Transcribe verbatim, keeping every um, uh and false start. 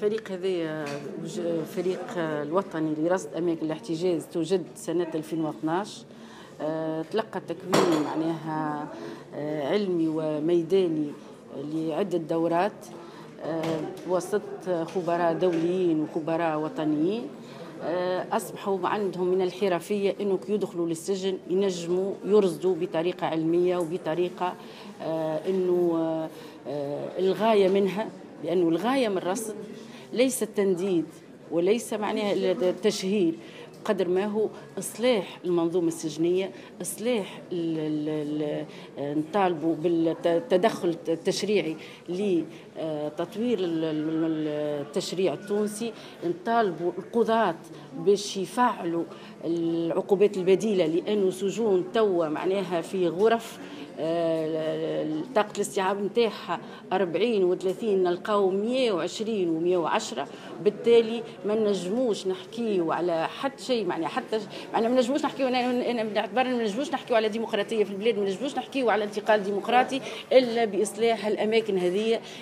الفريق هذا فريق الوطني لرصد أماكن الاحتجاز توجد سنة ألفين واثناش. تلقى تكوين معناها علمي وميداني لعدة دورات وسط خبراء دوليين وخبراء وطنيين. أصبحوا عندهم من الحرفية أنه يدخلوا للسجن ينجموا يرصدوا بطريقة علمية وبطريقة أنه الغاية منها، لأنه الغاية من الرصد ليس التنديد وليس معناها التشهير قدر ما هو إصلاح المنظومة السجنية، إصلاح نطالبوا بالتدخل التشريعي لتطوير التشريع التونسي، نطالبوا القضاة باش يفعلوا العقوبات البديلة، لأنه سجون توا معناها في غرف طاقة الاستيعاب نتاعها أربعين وثلاثين نلقاو مئة وعشرين ومئة وعشرة، بالتالي ما نجموش نحكيو على حتى شيء معناها حتى معناها ما نجموش نحكيو انا انا بنعتبر ما نجموش نحكيو على ديمقراطية في البلاد، ما نجموش نحكيو على انتقال ديمقراطي الا باصلاح الاماكن هذه.